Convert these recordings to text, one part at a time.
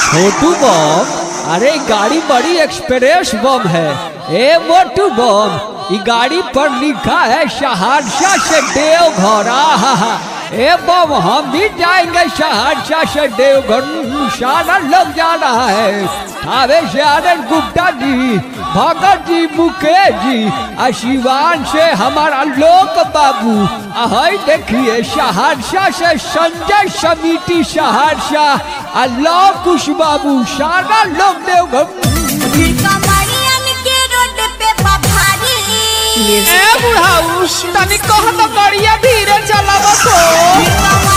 छोटू बम, अरे गाड़ी बड़ी एक्सप्रेस बम है। ए मोटू बम, ये गाड़ी पर लिखा है सहरसा से देवघर। ए बम, हम भी जाएंगे सहरसा से देवघर। सारा लोग जा रहा है। अबे से आनंद गुप्ता जी, भगत जी, मुकेश जी, शिवान से हमारा लोक बाबू। देखिए सहरसा से संजय समिति सहरसा, लव कुश बाबू, सारा लोग देवघर। बुढ़ाऊ तनी कह तो गाड़िया धीरे चलावा तो।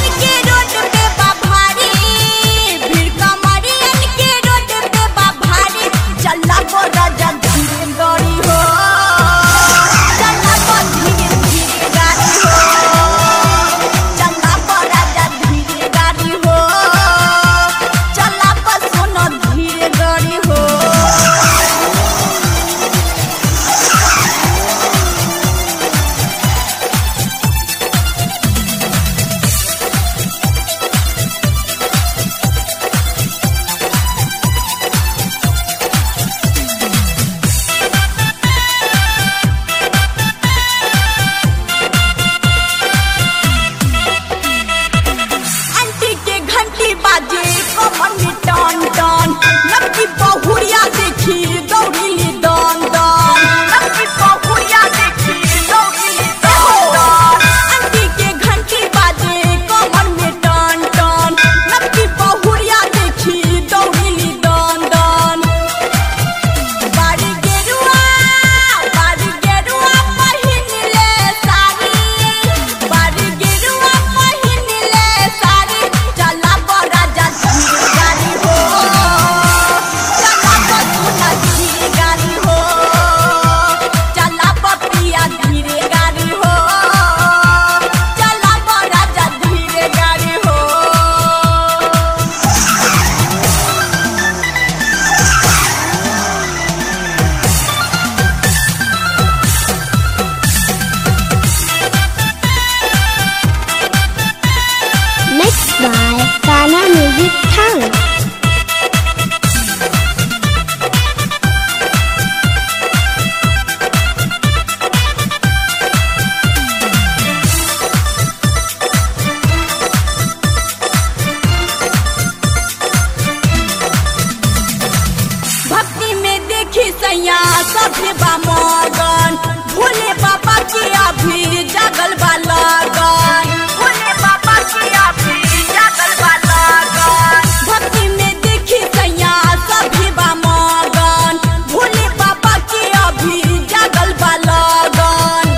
भोले बाबा की अभी जगल वाला गान, भोले बाबा की अभी जगल वाला गान। भक्ति में देखी सैया सभी बा मगन, भोले बाबा की अभी जगल वाला गान।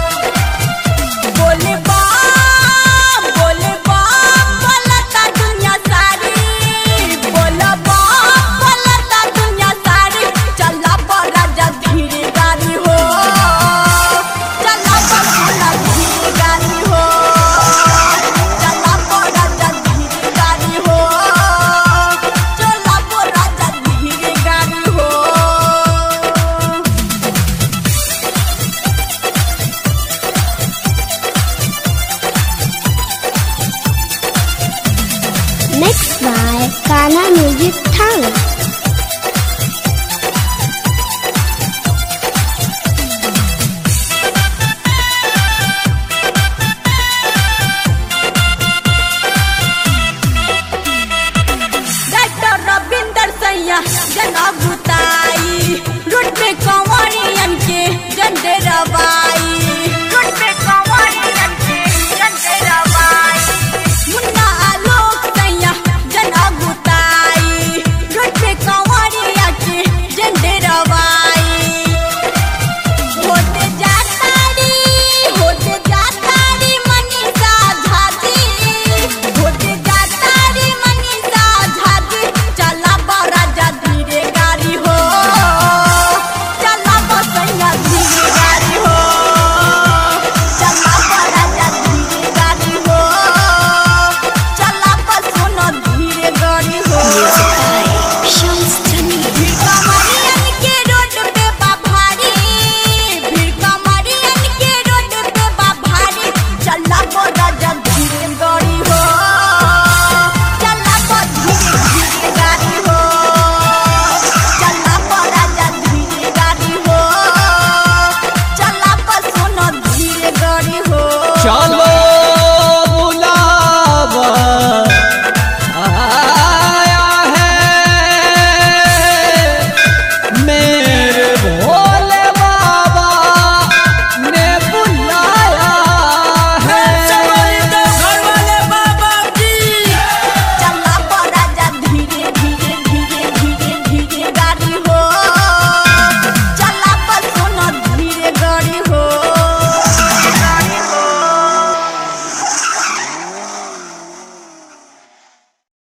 बोले बाम बोलता दुनिया सारी, बोला बाम बोलता दुनिया सारी। चला बड़ा जा धीरे गाड़ी हो, चला बड़ा धीरे गाड़ी हो, चला बड़ा जा धीरे गाड़ी हो, चला बड़ा जा धीरे गाड़ी हो। Mixed by Kana Music Talent. Doctor Ravinder सैया जना भूता